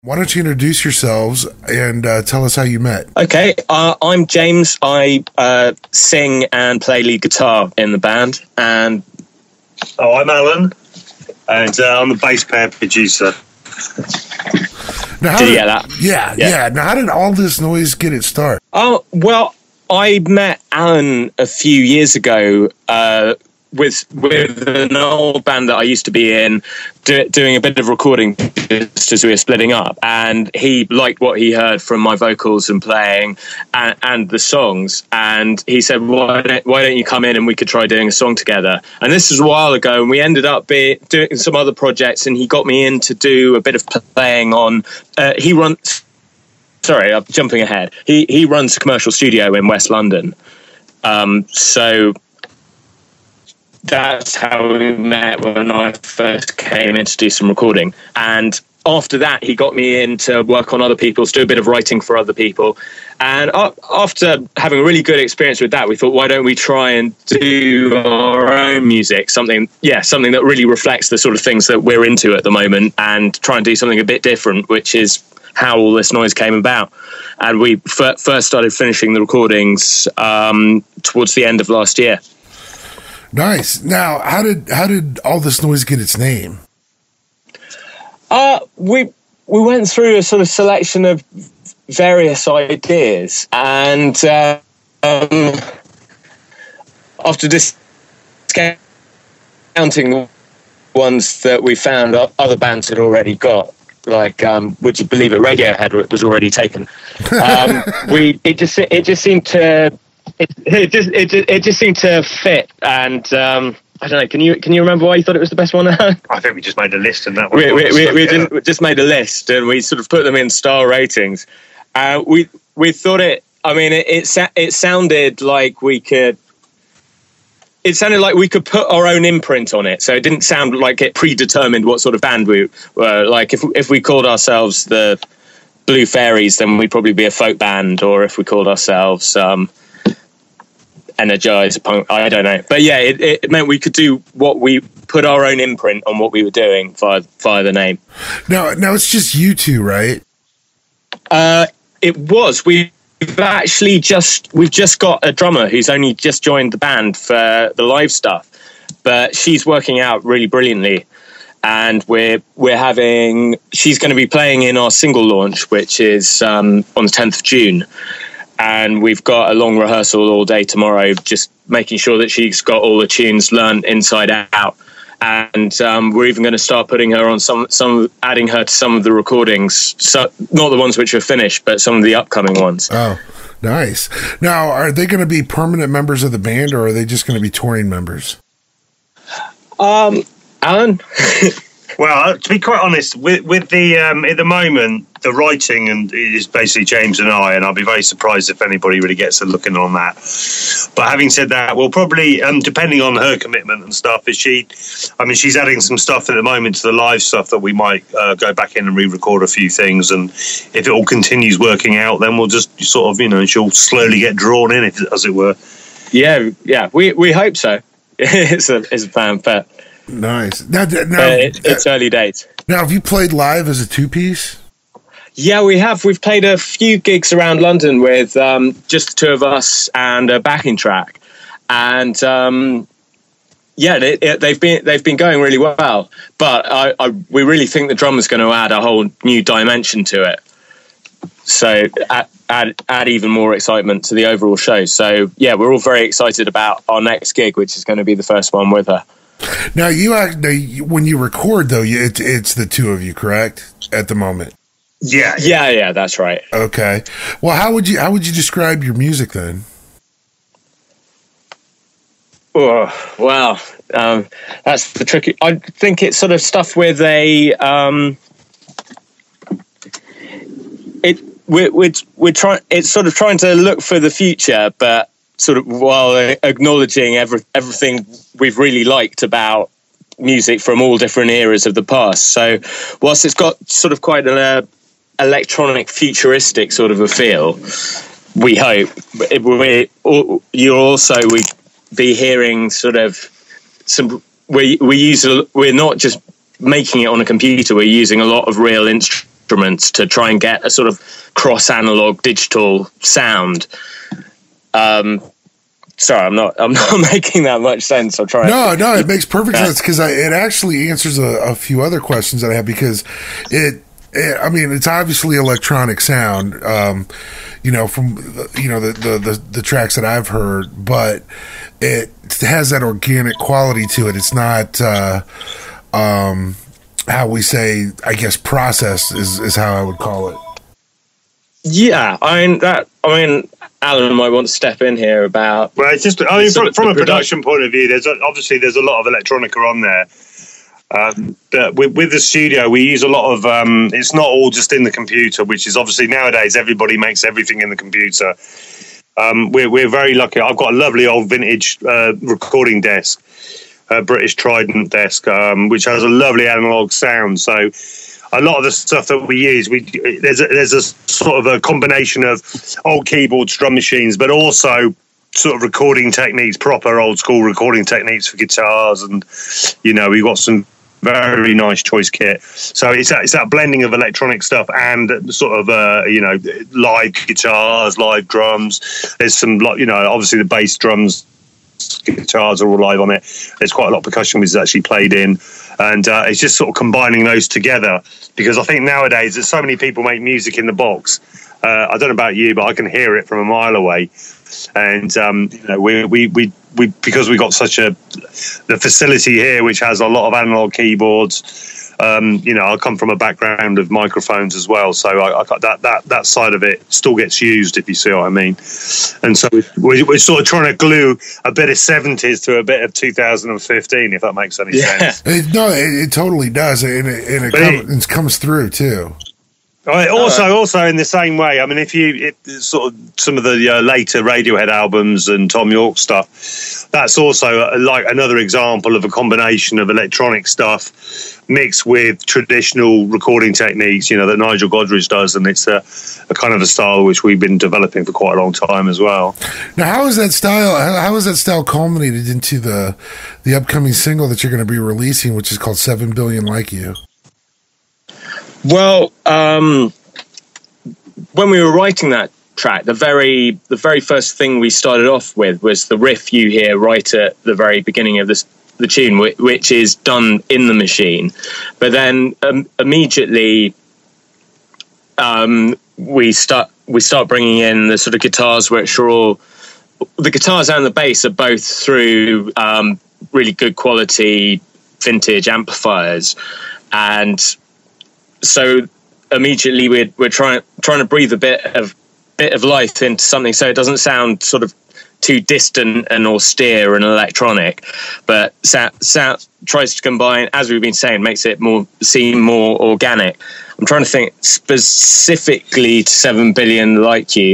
Why don't you introduce yourselves and tell us how you met? Okay, I'm James. I sing and play lead guitar in the band. And I'm Alan, and I'm the bass player producer. Now, did you get that? Yeah. Now, how did All This Noise get its start? Oh, well, I met Alan a few years ago with an old band that I used to be in, doing a bit of recording just as we were splitting up, and he liked what he heard from my vocals and playing and the songs, and he said, why don't you come in and we could try doing a song together. And this was a while ago, and we ended up doing some other projects, and he got me in to do a bit of playing on sorry, I'm jumping ahead. He runs a commercial studio in West London, so that's how we met when I first came in to do some recording. And after that, he got me in to work on other people's, do a bit of writing for other people. And after having a really good experience with that, we thought, why don't we try and do our own music? Something that really reflects the sort of things that we're into at the moment, and try and do something a bit different, which is how All This Noise came about. And we first started finishing the recordings towards the end of last year. Nice. Now, how did All This Noise get its name? We went through a sort of selection of various ideas, and after discounting the ones that we found other bands had already got, like would you believe it, Radiohead was already taken. It just seemed to. It just seemed to fit, and I don't know. Can you remember why you thought it was the best one? I think we just made a list, and that we just made a list, and we sort of put them in star ratings. We thought it. I mean, it sounded like we could. It sounded like we could put our own imprint on it, so it didn't sound like it predetermined what sort of band we were. Like if we called ourselves the Blue Fairies, then we'd probably be a folk band, or if we called ourselves Energized punk, I don't know, but yeah, it meant we could do what we put our own imprint on what we were doing via the name. Now it's just you two, right? It was. We've just got a drummer who's only just joined the band for the live stuff, but she's working out really brilliantly, and she's going to be playing in our single launch, which is on the 10th of June. And we've got a long rehearsal all day tomorrow, just making sure that she's got all the tunes learned inside out. And we're even going to start putting her on adding her to some of the recordings. So not the ones which are finished, but some of the upcoming ones. Oh, nice. Now, are they going to be permanent members of the band, or are they just going to be touring members? Alan? Well, to be quite honest, with the at the moment, the writing is basically James and I, and I'll be very surprised if anybody really gets a look in on that. But having said that, we'll probably, depending on her commitment and stuff, she's adding some stuff at the moment to the live stuff that we might go back in and re-record a few things, and if it all continues working out, then we'll just sort of, she'll slowly get drawn in, as it were. Yeah, we hope so. It's a plan, but. Nice. Now it's early days. Now, have you played live as a two-piece? Yeah, we have. We've played a few gigs around London with just the two of us and a backing track, and they've been going really well. But we really think the drummer's going to add a whole new dimension to it, so add even more excitement to the overall show. So yeah, we're all very excited about our next gig, which is going to be the first one with her. Now, when you record, though, it's the two of you, correct? At the moment. Yeah, that's right. Okay. Well, how would you describe your music then? Oh, well, that's the tricky. I think it's sort of stuff with we're trying. It's sort of trying to look for the future, but sort of while acknowledging everything we've really liked about music from all different eras of the past. So whilst it's got sort of quite an electronic futuristic sort of a feel, we hope you'll also be hearing sort of we're not just making it on a computer, we're using a lot of real instruments instruments to try and get a sort of cross analog digital sound. Sorry, I'm not making that much sense. I'll try. No, it makes perfect sense because it actually answers a few other questions that I have because I mean, it's obviously electronic sound, from the tracks that I've heard, but it has that organic quality to it. It's not how we say, I guess, process is how I would call it. Yeah, I mean, Alan might want to step in here about. Well, it's just from a production point of view, there's a lot of electronica on there. But with the studio, we use a lot of. It's not all just in the computer, which is obviously nowadays everybody makes everything in the computer. We're very lucky. I've got a lovely old vintage recording desk, British Trident desk, which has a lovely analog sound. So a lot of the stuff that we use, there's a sort of a combination of old keyboards, drum machines, but also sort of recording techniques, proper old school recording techniques for guitars, and we've got some very nice choice kit. So it's that blending of electronic stuff and sort of live guitars, live drums. There's some obviously the bass drums, guitars are all live on it. There's quite a lot of percussion which is actually played in, and it's just sort of combining those together, because I think nowadays there's so many people make music in the box. I don't know about you, but I can hear it from a mile away. And we because we got the facility here, which has a lot of analog keyboards. I come from a background of microphones as well, so I got that side of it still gets used, if you see what I mean. And so we're sort of trying to glue a bit of 70s to a bit of 2015, if that makes any sense. It totally does, and it comes through too. Also, in the same way, I mean, if sort of some of the later Radiohead albums and Tom York stuff, that's also like another example of a combination of electronic stuff mixed with traditional recording techniques, that Nigel Godrich does, and it's a kind of a style which we've been developing for quite a long time as well. Now, how is that style culminated into the upcoming single that you're going to be releasing, which is called 7 Billion Like You? Well, when we were writing that track, the very first thing we started off with was the riff you hear right at the very beginning of the tune, which is done in the machine. But then immediately we start bringing in the sort of guitars, which are all the guitars and the bass are both through really good quality vintage amplifiers, and so immediately we're trying to breathe a bit of life into something, so it doesn't sound sort of too distant and austere and electronic, but sound tries to combine, as we've been saying, makes it seem more organic. I'm trying to think specifically to 7 Billion Like You.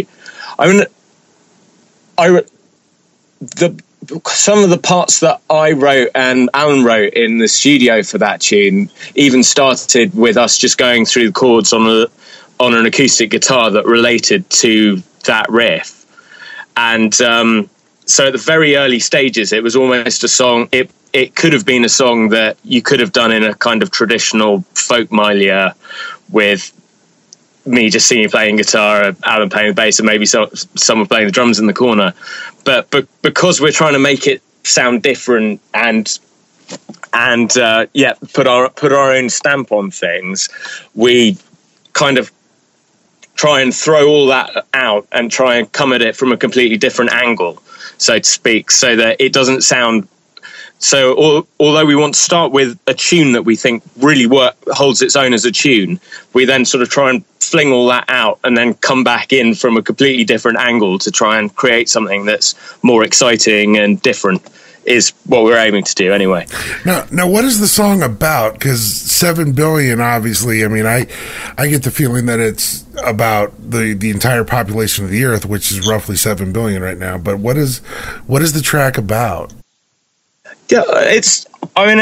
Some of the parts that I wrote and Alan wrote in the studio for that tune even started with us just going through the chords on an acoustic guitar that related to that riff. And so at the very early stages, it was almost a song. It could have been a song that you could have done in a kind of traditional folk milieu with me just singing, playing guitar, Alan playing the bass, and maybe someone playing the drums in the corner. But because we're trying to make it sound different and put our own stamp on things, we kind of try and throw all that out and try and come at it from a completely different angle, so to speak, so that it doesn't sound. So although we want to start with a tune that we think really holds its own as a tune, we then sort of try and fling all that out and then come back in from a completely different angle to try and create something that's more exciting and different, is what we're aiming to do anyway. Now, what is the song about? Because 7 billion, obviously, I mean, I get the feeling that it's about the entire population of the Earth, which is roughly 7 billion right now. But what is the track about? Yeah, it's kind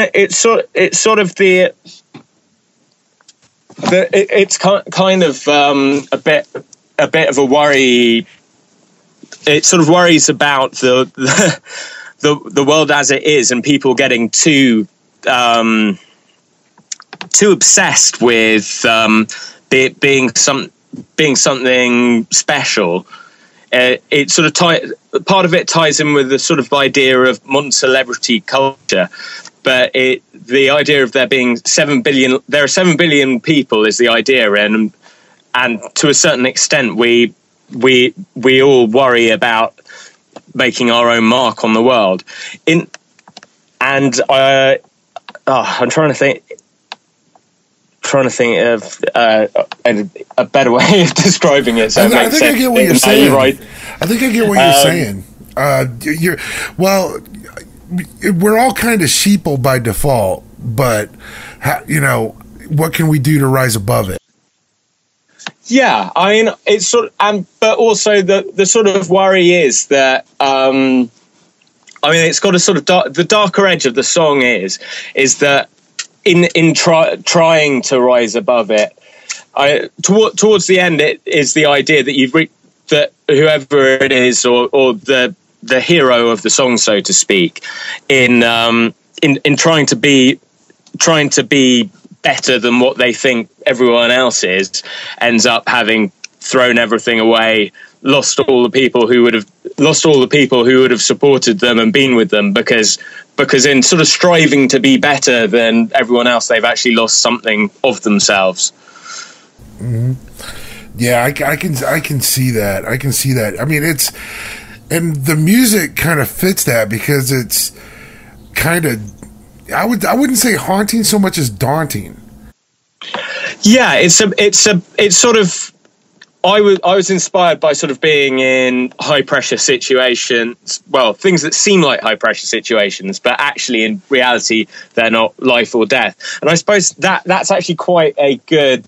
of a bit of a worry. It sort of worries about the world as it is, and people getting too obsessed with being something special. It sort of part of it ties in with the sort of idea of modern celebrity culture, but the idea of there being 7 billion, there are 7 billion people is the idea, and to a certain extent we all worry about making our own mark on the world. I'm trying to think of a better way of describing it. So I think I get what you're saying. Right? I think I get what you're saying. We're all kind of sheeple by default, but what can we do to rise above it? Yeah, I mean, it's sort of, but also the sort of worry is that, it's got a sort of the darker edge of the song is that in trying to rise above it, towards the end, it is the idea that that whoever it is, or the hero of the song, so to speak, in trying to be better than what they think everyone else is, ends up having thrown everything away, lost all the people who would have supported them and been with them, because in sort of striving to be better than everyone else, they've actually lost something of themselves. Mm-hmm. Yeah, I can see that. I can see that. I mean, and the music kind of fits that, because it's kind of, I wouldn't say haunting so much as daunting. Yeah, it's sort of, I was inspired by sort of being in high pressure situations, well, things that seem like high pressure situations, but actually in reality they're not life or death. And I suppose that's actually quite a good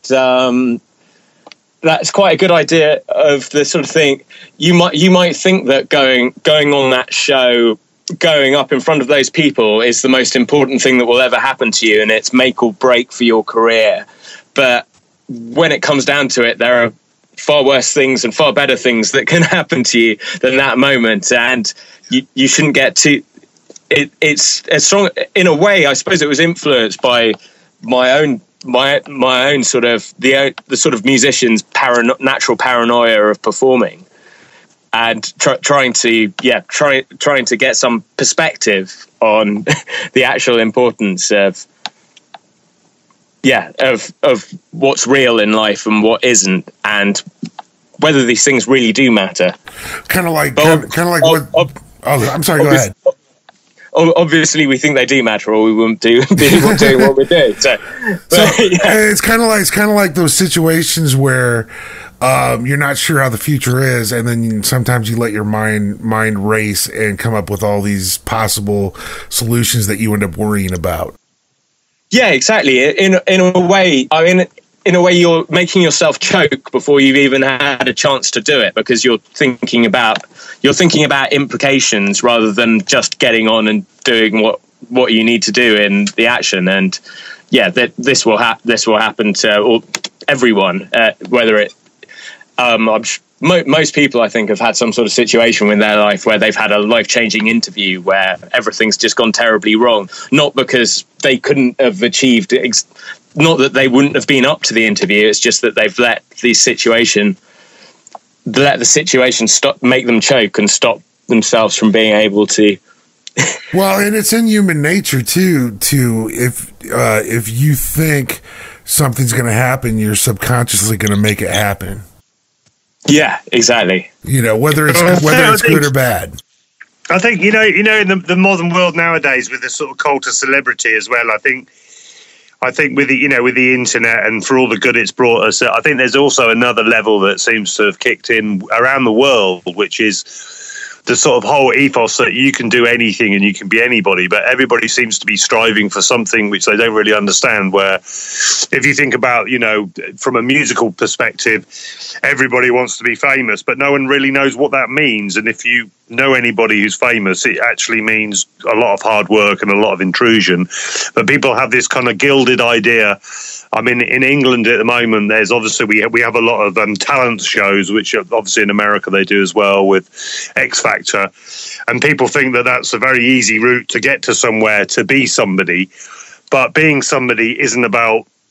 that's quite a good idea of the sort of thing. You might think that going on that show, going up in front of those people, is the most important thing that will ever happen to you, and it's make or break for your career. But when it comes down to it, there are far worse things and far better things that can happen to you than that moment, and you shouldn't get too. It's a strong, in a way. I suppose it was influenced by my own sort of the sort of musician's natural paranoia of performing, and trying to get some perspective on the actual importance of what's real in life and what isn't, and whether these things really do matter. Kind of like what? I'm sorry. Go ahead. Obviously, we think they do matter, or we wouldn't be doing what we do. It's kind of like those situations where you're not sure how the future is, and then sometimes you let your mind race and come up with all these possible solutions that you end up worrying about. Yeah, exactly. In a way, you're making yourself choke before you've even had a chance to do it, because you're thinking about implications rather than just getting on and doing what you need to do in the action. And yeah, this will happen to everyone, whether it. Most people, I think, have had some sort of situation in their life where they've had a life-changing interview where everything's just gone terribly wrong. Not because they couldn't have achieved, not that they wouldn't have been up to the interview. It's just that they've let the situation make them choke and stop themselves from being able to. Well, and it's in human nature too. If you think something's going to happen, you're subconsciously going to make it happen. Yeah, exactly. Whether it's good or bad. I think in the modern world nowadays, with the sort of cult of celebrity as well. I think with the internet and for all the good it's brought us, I think there's also another level that seems to have kicked in around the world, which is the sort of whole ethos that you can do anything and you can be anybody, but everybody seems to be striving for something which they don't really understand. Where if you think about, from a musical perspective, everybody wants to be famous, but no one really knows what that means. And if you know anybody who's famous, it actually means a lot of hard work and a lot of intrusion. But people have this kind of gilded idea. I mean, in England at the moment, there's obviously we have a lot of talent shows, which obviously in America they do as well with X Factor, and people think that that's a very easy route to get to somewhere to be somebody. But being somebody isn't about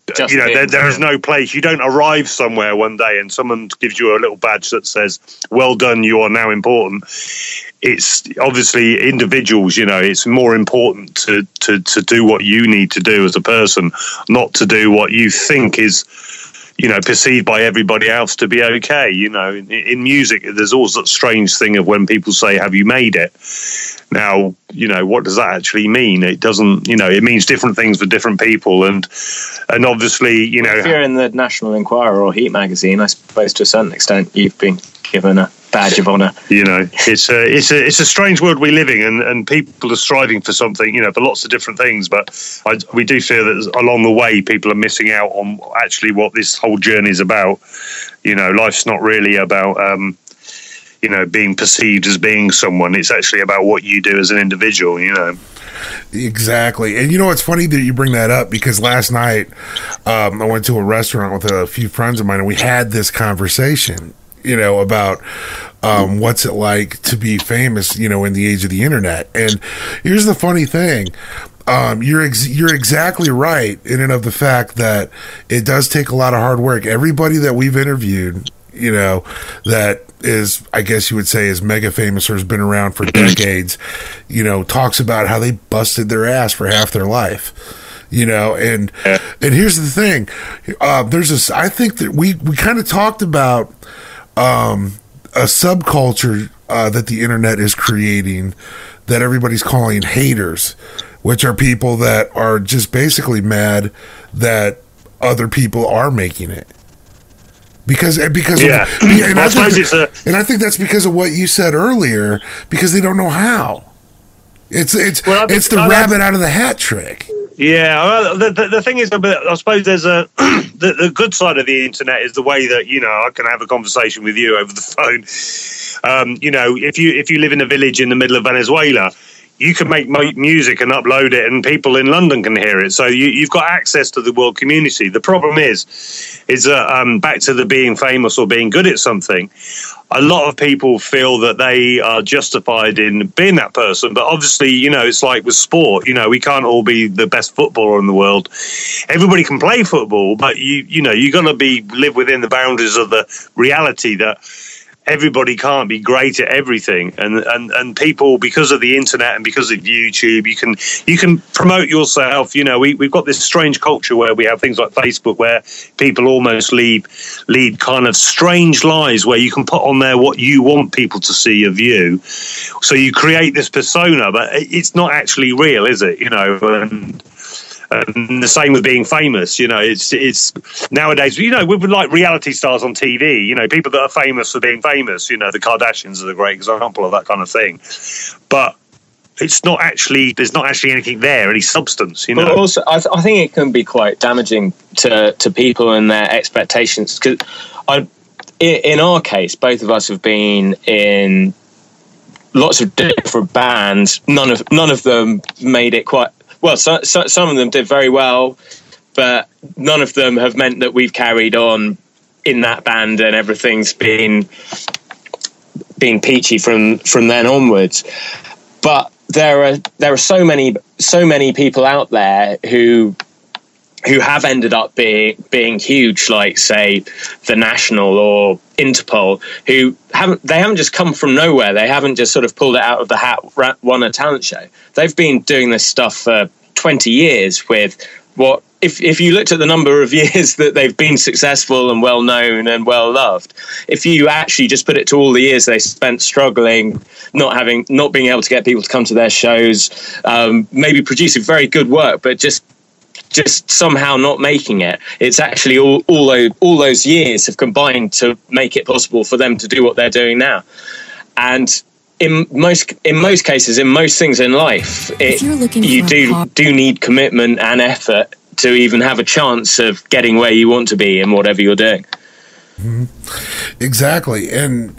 Just there is no place. You don't arrive somewhere one day and someone gives you a little badge that says, "Well done, you are now important." It's obviously individuals, it's more important to do what you need to do as a person, not to do what you think is, perceived by everybody else to be okay. In music, there's also that strange thing of when people say, "Have you made it?" Now, what does that actually mean? It doesn't, it means different things for different people. And obviously, if you're in the National Enquirer or Heat magazine, I suppose to a certain extent, you've been given a badge of honour. It's a strange world we live in, and people are striving for something, for lots of different things. But we do feel that along the way, people are missing out on actually what this whole journey is about. Life's not really about, being perceived as being someone. It's actually about what you do as an individual, Exactly. And it's funny that you bring that up, because last night I went to a restaurant with a few friends of mine, and we had this conversation, about what's it like to be famous, in the age of the internet. And here's the funny thing. You're exactly right in and of the fact that it does take a lot of hard work. Everybody that we've interviewed, that is, I guess you would say, is mega famous or has been around for decades, talks about how they busted their ass for half their life, and here's the thing. I think that we kind of talked about a subculture that the internet is creating that everybody's calling haters, which are people that are just basically mad that other people are making it. And I think that's because of what you said earlier, because they don't know how. It's the rabbit out of the hat trick. Yeah, well, the thing is, I suppose there's the good side of the internet is the way that I can have a conversation with you over the phone. If you live in a village in the middle of Venezuela, you can make music and upload it, and people in London can hear it. So you've got access to the world community. The problem is that back to the being famous or being good at something, a lot of people feel that they are justified in being that person. But obviously, it's like with sport. We can't all be the best footballer in the world. Everybody can play football, but you got to live within the boundaries of the reality that everybody can't be great at everything, and people, because of the internet and because of YouTube, you can promote yourself. We've got this strange culture where we have things like Facebook, where people almost lead kind of strange lives where you can put on there what you want people to see of you. So you create this persona, but it's not actually real, is it? And the same with being famous. It's nowadays, with like reality stars on TV, people that are famous for being famous, the Kardashians are a great example of that kind of thing. But there's not actually anything there, any substance, But also, I think it can be quite damaging to people and their expectations. Because in our case, both of us have been in lots of different bands. None of them made it quite. Well, so some of them did very well, but none of them have meant that we've carried on in that band and everything's been peachy from then onwards. But there are so many people out there who have ended up being huge, like say the National or Interpol, who haven't just come from nowhere. They haven't just sort of pulled it out of the hat, won a talent show. They've been doing this stuff for 20 years with what, if you looked at the number of years that they've been successful and well known and well loved, if you actually just put it to all the years they spent struggling, not being able to get people to come to their shows, maybe producing very good work, but just somehow not making it. It's actually all those years have combined to make it possible for them to do what they're doing now. And in most cases, in most things in life, you do need commitment and effort to even have a chance of getting where you want to be in whatever you're doing. Mm-hmm. Exactly. And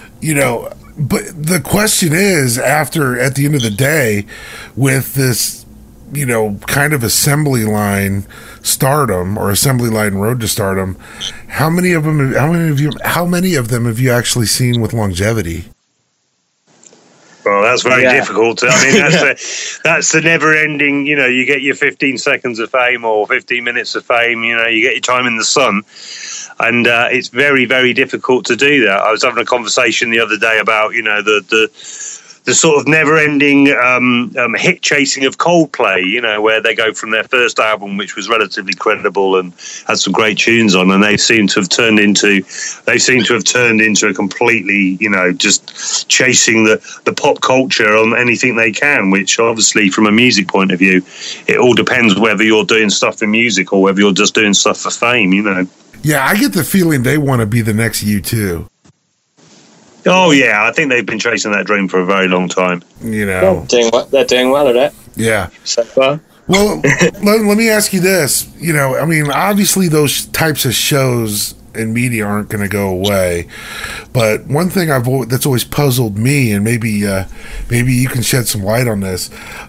but the question is, at the end of the day, with this kind of assembly line stardom or assembly line road to stardom, how many of them have you actually seen with longevity? Well, that's very difficult. I mean, that's the never-ending. You know, you get your 15 seconds of fame or 15 minutes of fame. You know, you get your time in the sun, and it's very, very difficult to do that. I was having a conversation the other day about, you know, the sort of never-ending hit chasing of Coldplay, you know, where they go from their first album, which was relatively credible and had some great tunes on, and they seem to have turned into a completely, you know, just chasing the pop culture on anything they can, which obviously from a music point of view, it all depends whether you're doing stuff for music or whether you're just doing stuff for fame, you know. Yeah, I get the feeling they want to be the next U2. Oh yeah, I think they've been chasing that dream for a very long time. You know, they're doing well at it. Yeah. So far. Well, let me ask you this. You know, I mean, obviously those types of shows and media aren't going to go away, but one thing that's always puzzled me, and maybe you can shed some light on this.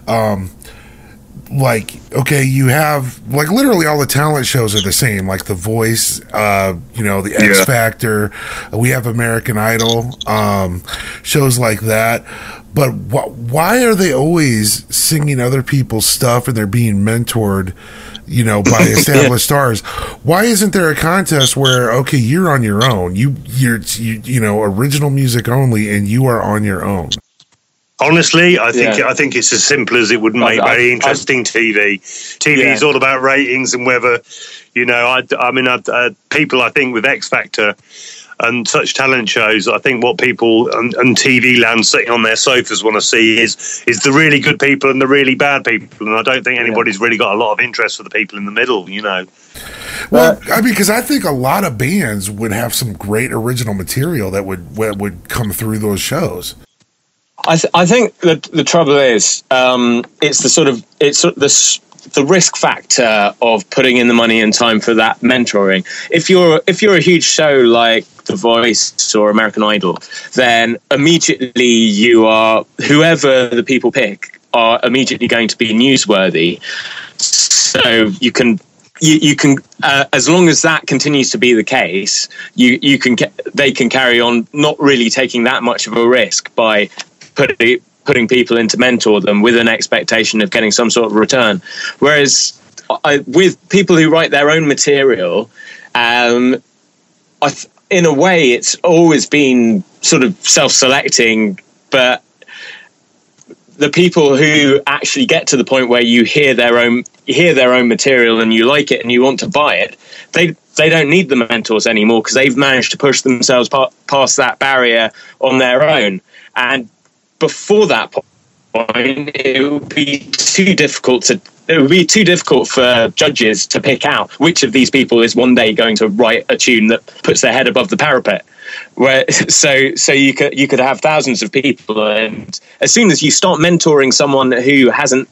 Like, okay, you have, like, literally all the talent shows are the same, like The Voice, you know, the X Factor, we have American Idol, shows like that. But why are they always singing other people's stuff and they're being mentored, you know, by established stars? Why isn't there a contest where, okay, you're on your own, you know, original music only, and you are on your own? Honestly, I think it's as simple as it would make very interesting TV. TV is all about ratings and whether, you know, people, I think, with X Factor and such talent shows, I think what people and TV land sitting on their sofas want to see is the really good people and the really bad people. And I don't think anybody's really got a lot of interest for the people in the middle, you know. Well, I mean, because I think a lot of bands would have some great original material that would come through those shows. I think that the trouble is, it's the risk factor of putting in the money and time for that mentoring. If you're a huge show like The Voice or American Idol, then immediately you are, whoever the people pick are immediately going to be newsworthy. So you can as long as that continues to be the case, they can carry on not really taking that much of a risk by putting people in to mentor them with an expectation of getting some sort of return. Whereas with people who write their own material, in a way, it's always been sort of self-selecting, but the people who actually get to the point where you hear their own material and you like it and you want to buy it, they don't need the mentors anymore because they've managed to push themselves past that barrier on their own. And before that point, it would be too difficult for judges to pick out which of these people is one day going to write a tune that puts their head above the parapet. So you could have thousands of people, and as soon as you start mentoring someone who hasn't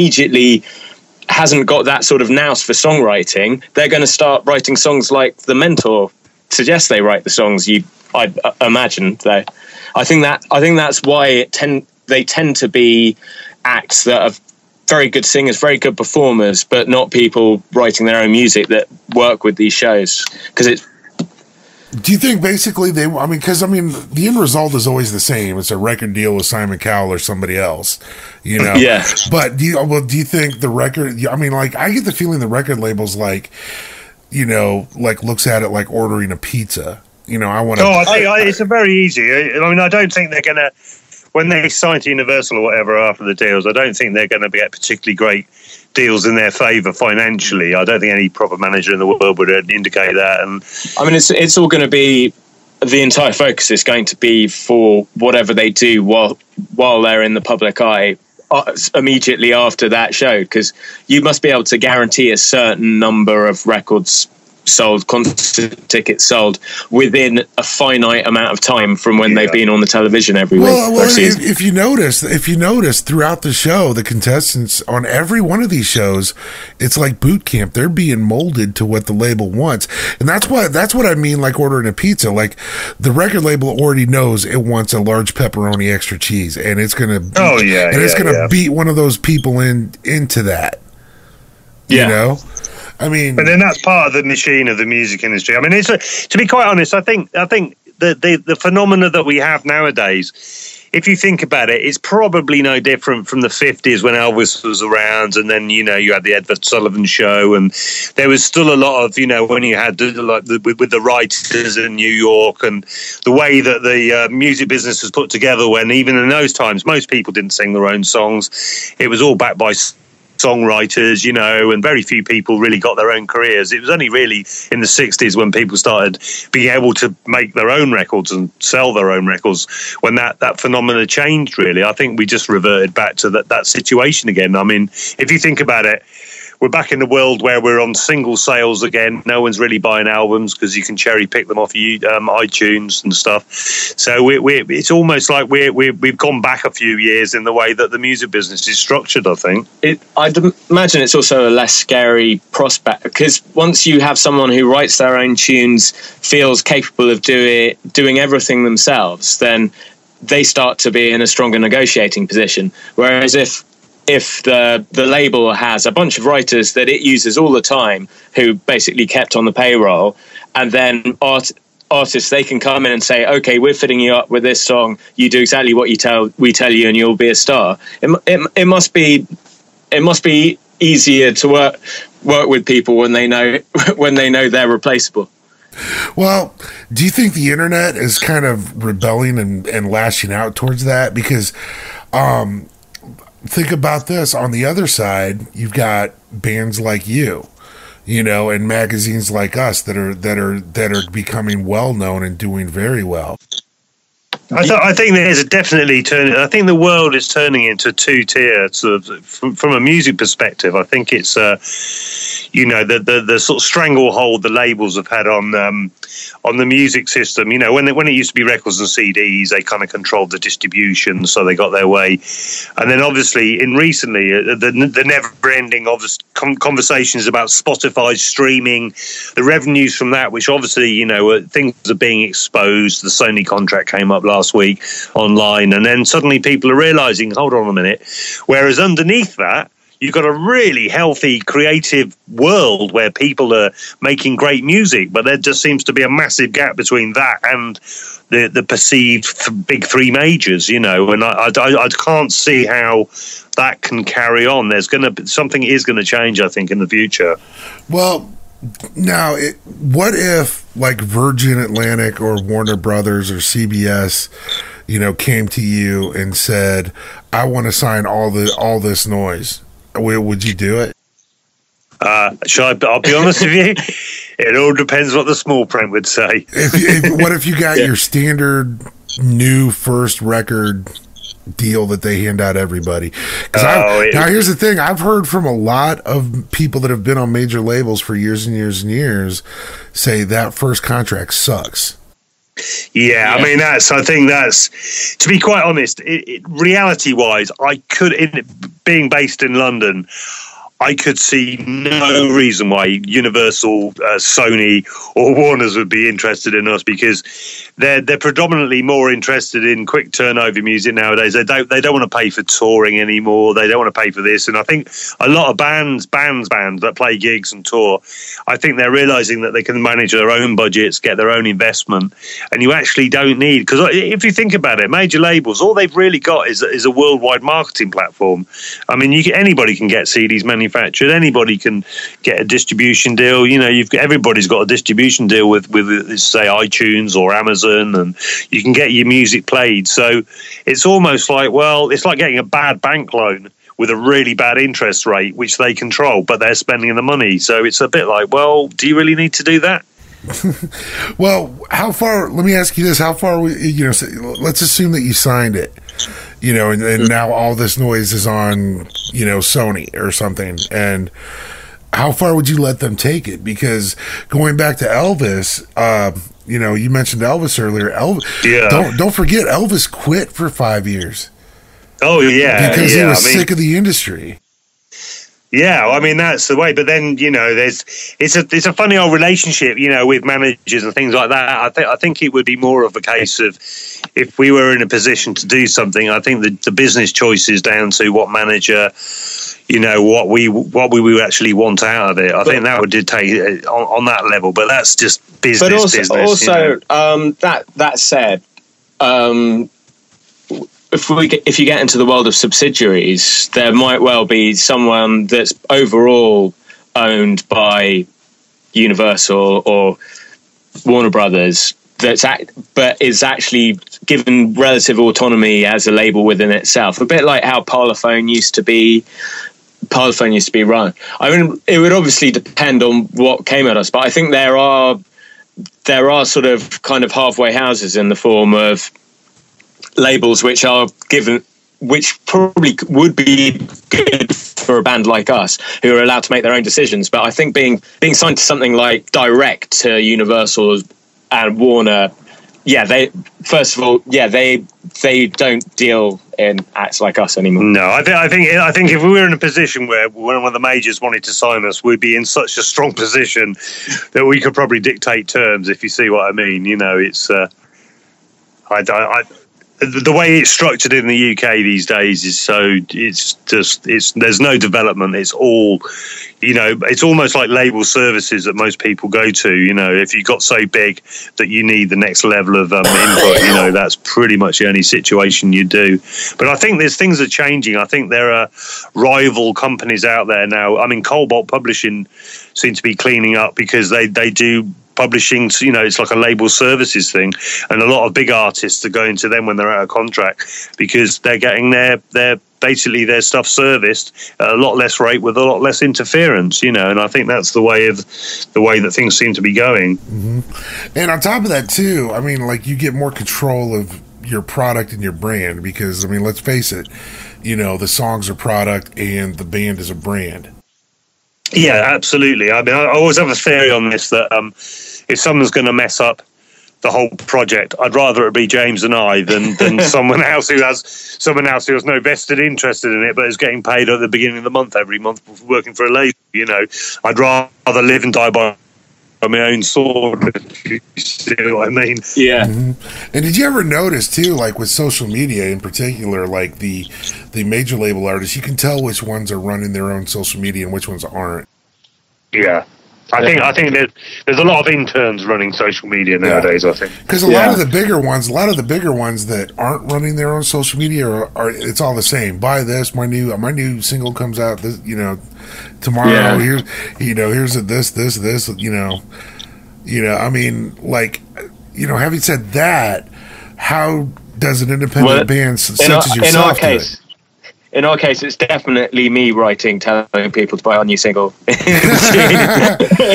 got that sort of nous for songwriting, they're going to start writing songs like the mentor suggests they write the songs. I imagine though. I think that's why they tend to be acts that are very good singers, very good performers, but not people writing their own music that work with these shows. Do you think basically the end result is always the same. It's a record deal with Simon Cowell or somebody else, you know? Yeah. But do you think the record, I mean, like, I get the feeling the record label's like, you know, like looks at it like ordering a pizza. You know, I want to. I think it's a very easy. I mean, I don't think they're going to, when they sign to Universal or whatever after the deals, I don't think they're going to get particularly great deals in their favour financially. I don't think any proper manager in the world would indicate that. And I mean, it's all going to be, the entire focus is going to be for whatever they do while they're in the public eye immediately after that show, because you must be able to guarantee a certain number of records sold, concert tickets sold within a finite amount of time from when they've been on the television every week. Well, if you notice throughout the show, the contestants on every one of these shows, it's like boot camp. They're being molded to what the label wants, and that's what I mean. Like ordering a pizza, like the record label already knows it wants a large pepperoni, extra cheese, and it's gonna beat one of those people into that. You know. I mean, but then that's part of the machine of the music industry. I mean, to be quite honest, I think the phenomena that we have nowadays if you think about it, it's probably no different from the 50s when Elvis was around, and then you had the Edward Sullivan Show, and there was still a lot of when you had with the writers in New York, and the way that the music business was put together. When even in those times, most people didn't sing their own songs; it was all backed by songwriters, and very few people really got their own careers. It was only really in the 60s when people started being able to make their own records and sell their own records, when that phenomena changed, really. I think we just reverted back to that situation again. I mean, if you think about it, we're back in the world where we're on single sales again. No one's really buying albums because you can cherry pick them off iTunes and stuff. So it's almost like we've gone back a few years in the way that the music business is structured, I think. I'd imagine it's also a less scary prospect, because once you have someone who writes their own tunes, feels capable of doing everything themselves, then they start to be in a stronger negotiating position. Whereas if the label has a bunch of writers that it uses all the time who basically kept on the payroll, and then artists, they can come in and say, okay, we're fitting you up with this song, you do exactly what we tell you and you'll be a star. It must be easier to work with people when they know they're replaceable. Well, do you think the internet is kind of rebelling and lashing out towards that? Because think about this. On the other side, you've got bands like you, and magazines like us that are becoming well known and doing very well. I think there's definitely turning. I think the world is turning into two-tier, sort of from a music perspective. I think it's the sort of stranglehold the labels have had on the music system. When it used to be records and CDs, they kind of controlled the distribution, so they got their way. And then obviously in recently, the never-ending conversations about Spotify streaming, the revenues from that, which obviously things are being exposed. The Sony contract came up last week online, and then suddenly people are realizing, hold on a minute. Whereas underneath that, you've got a really healthy, creative world where people are making great music, but there just seems to be a massive gap between that and the perceived big three majors, and I can't see how that can carry on. Something is going to change, I think, in the future. Well, now, what if like Virgin Atlantic or Warner Brothers or CBS, came to you and said, "I want to sign all this noise"? Would you do it? I'll be honest with you. It all depends what the small print would say. What if you got your standard new first record deal that they hand out everybody? Now here's the thing. I've heard from a lot of people that have been on major labels for years and years and years say that first contract sucks. Yeah, I mean, I think that's, to be quite honest, reality-wise, being based in London, I could see no reason why Universal, Sony, or Warner's would be interested in us, because they're predominantly more interested in quick turnover music nowadays. They don't want to pay for touring anymore. They don't want to pay for this. And I think a lot of bands that play gigs and tour, I think they're realizing that they can manage their own budgets, get their own investment, and you actually don't need, because if you think about it, major labels, all they've really got is a worldwide marketing platform. I mean, anybody can get CDs manufactured. Anybody can get a distribution deal. Everybody's got a distribution deal with say iTunes or Amazon, and you can get your music played. So it's almost like, it's like getting a bad bank loan with a really bad interest rate, which they control, but they're spending the money. So it's a bit like, do you really need to do that? Well, how far? Let me ask you this: how far? Let's assume that you signed it. And now all this noise is on, Sony or something. And how far would you let them take it? Because going back to Elvis, you mentioned Elvis earlier. Don't forget, Elvis quit for 5 years. Oh yeah, because he was sick of the industry. Yeah, I mean, that's the way. But then, it's a funny old relationship, with managers and things like that. I think it would be more of a case of, if we were in a position to do something, I think the business choice is down to what manager, what we would actually want out of it. I think that would dictate on that level. But that's just business. But also, that said, if you get into the world of subsidiaries, there might well be someone that's overall owned by Universal or Warner Brothers but is actually given relative autonomy as a label within itself, a bit like how Parlophone used to be run. I mean, it would obviously depend on what came at us, but I think there are sort of kind of halfway houses in the form of labels which probably would be good for a band like us, who are allowed to make their own decisions. But I think being signed to something like direct to Universal and Warner, they don't deal in acts like us anymore. No, I think if we were in a position where one of the majors wanted to sign us, we'd be in such a strong position that we could probably dictate terms. If you see what I mean, it's the way it's structured in the UK these days is there's no development. It's all, it's almost like label services that most people go to. If you got so big that you need the next level of input, that's pretty much the only situation you do. But I think things are changing. I think there are rival companies out there now. I mean, Cobalt Publishing seem to be cleaning up because they do publishing, it's like a label services thing, and a lot of big artists are going to them when they're out of contract because they're getting their stuff serviced at a lot less rate with a lot less interference, and I think that's the way that things seem to be going. Mm-hmm. And on top of that too, I mean, like, you get more control of your product and your brand because, I mean, let's face it, the songs are product and the band is a brand. Yeah, absolutely. I mean, I always have a theory on this that if someone's going to mess up the whole project, I'd rather it be James and I than someone else who has no vested interest in it, but is getting paid at the beginning of the month every month for working for a label. I'd rather live and die by my own sword, if you see what I mean. Yeah. Mm-hmm. And did you ever notice too, like with social media in particular, like the major label artists, you can tell which ones are running their own social media and which ones aren't. Yeah. I think there's a lot of interns running social media nowadays. I think because a lot of the bigger ones that aren't running their own social media are it's all the same. Buy this, my new single comes out this, tomorrow. Yeah. Here's this. I mean, like, having said that, how does an independent band such as yourself do it? In our case, it's definitely me telling people to buy our new single. Yeah.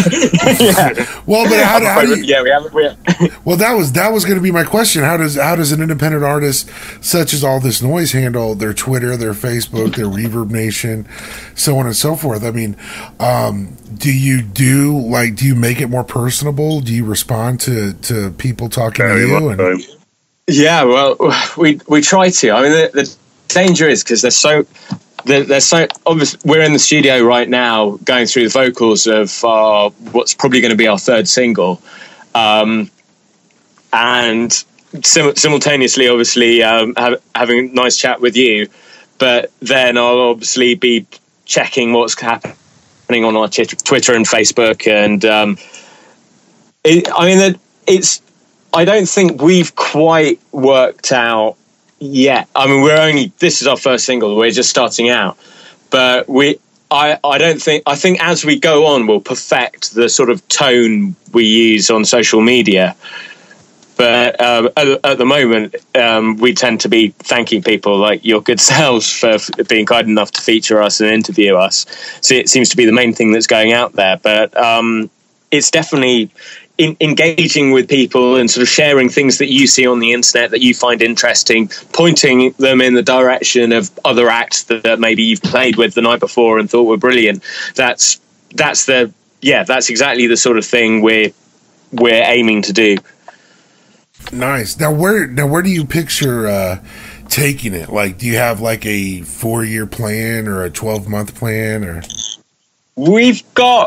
Well, but how do you? Yeah, we have. Well, that was going to be my question. How does an independent artist such as All This Noise handle their Twitter, their Facebook, their Reverb Nation, so on and so forth? I mean, do you make it more personable? Do you respond to people talking to you? Yeah, well, we try to. I mean, the danger is because there's so obviously we're in the studio right now going through the vocals of what's probably going to be our third single, and simultaneously obviously having a nice chat with you, but then I'll obviously be checking what's happening on our Twitter and Facebook, and I don't think we've quite worked out yet. I mean, this is our first single. We're just starting out, but I think as we go on, we'll perfect the sort of tone we use on social media. But at the moment, we tend to be thanking people like your good selves for being kind enough to feature us and interview us. So it seems to be the main thing that's going out there. But it's definitely engaging with people and sort of sharing things that you see on the internet that you find interesting, pointing them in the direction of other acts that maybe you've played with the night before and thought were brilliant. That's exactly the sort of thing we're aiming to do. Nice. Now where do you picture taking it? Like, do you have like a 4-year plan or a 12-month plan, or? We've got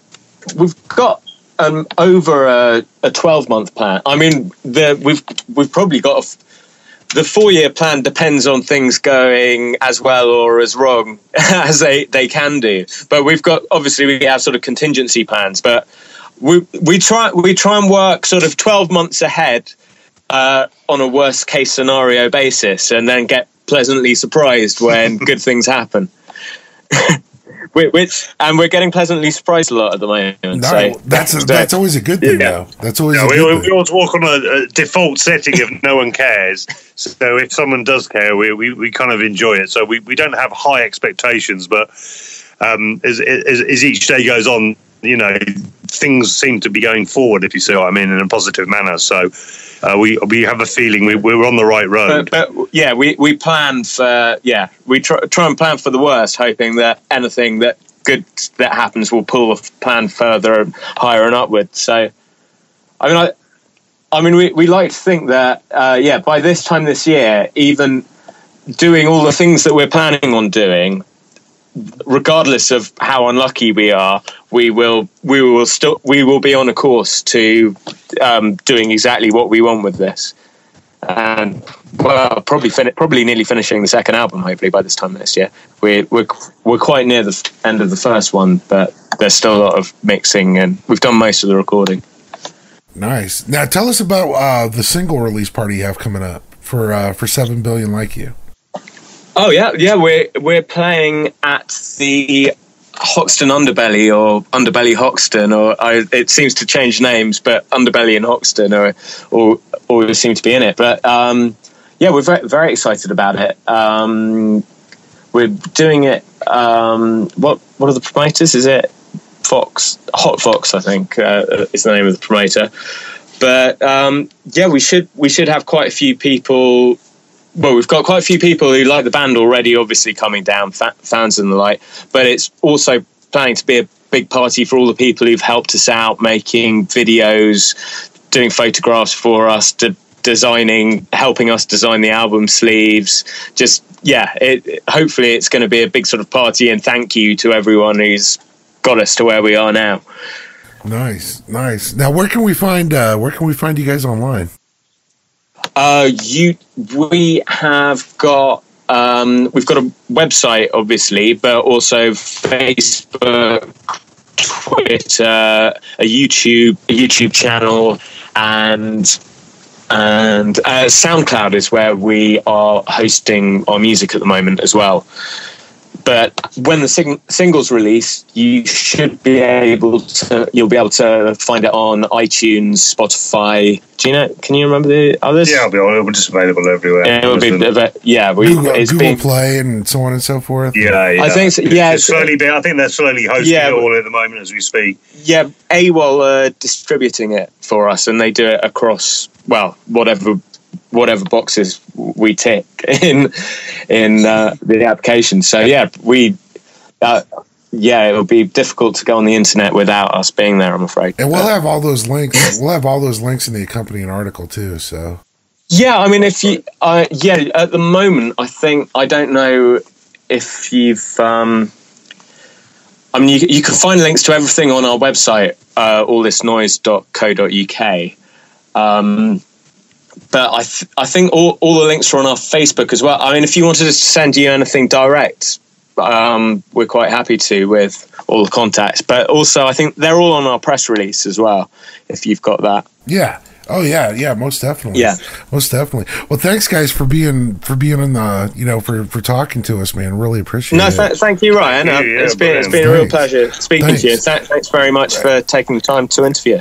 over a 12-month plan. I mean, we've probably got the 4-year plan depends on things going as well or as wrong as they can do. But we have sort of contingency plans. But we try and work sort of 12 months ahead on a worst case scenario basis, and then get pleasantly surprised when good things happen. And we're getting pleasantly surprised a lot at the moment. No, so that's always a good thing, though. That's always we always walk on a default setting of no one cares. So if someone does care, we kind of enjoy it. So we don't have high expectations, but as each day goes on, things seem to be going forward, if you see what I mean, in a positive manner. So we have a feeling we're on the right road. But yeah, we plan for we try and plan for the worst, hoping that anything that good that happens will pull the plan further higher and upward. So I mean we like to think that by this time this year, even doing all the things that we're planning on doing, regardless of how unlucky we are, we will be on a course to doing exactly what we want with this, and probably nearly finishing the second album. Hopefully by this time next year, we're quite near the end of the first one, but there's still a lot of mixing, and we've done most of the recording. Nice. Now tell us about the single release party you have coming up for 7 Billion Like You. Oh yeah, we're playing at the Hoxton Underbelly, or Underbelly Hoxton, or it seems to change names, but Underbelly and Hoxton always seem to be in it. But we're very, very excited about it. We're doing it. What are the promoters? Is it Hot Fox? I think is the name of the promoter. But we should have quite a few people. Well, we've got quite a few people who like the band already, obviously coming down, fans and the like, but it's also planning to be a big party for all the people who've helped us out, making videos, doing photographs for us, helping us design the album sleeves. Hopefully it's going to be a big sort of party, and thank you to everyone who's got us to where we are now. Nice. Now, where can we find you guys online? We have got we've got a website, obviously, but also Facebook, Twitter, a YouTube channel, and SoundCloud is where we are hosting our music at the moment as well. But when the singles release, you'll be able to find it on iTunes, Spotify. Can you remember the others? Yeah, it'll be just available everywhere. Yeah, it will be. Google Play and so on and so forth. Yeah. I think so, yeah. I think they're slowly hosting it all at the moment as we speak. Yeah, AWOL are distributing it for us, and they do it across whatever boxes we tick in the application. So it'll be difficult to go on the internet without us being there, I'm afraid. And we'll have all those links. We'll have all those links in the accompanying article too. So yeah, I mean, if you at the moment, I don't know if you've you can find links to everything on our website, allthisnoise.co.uk. But I think all the links are on our Facebook as well. I mean, if you wanted us to send you anything direct, we're quite happy to with all the contacts. But also, I think they're all on our press release as well, if you've got that. Yeah. Oh yeah, most definitely. Yeah, most definitely. Well, thanks guys for being in the for talking to us, man. Really appreciate it. Thank you, Ryan. It's been a real pleasure speaking to you. Thanks very much for taking the time to interview.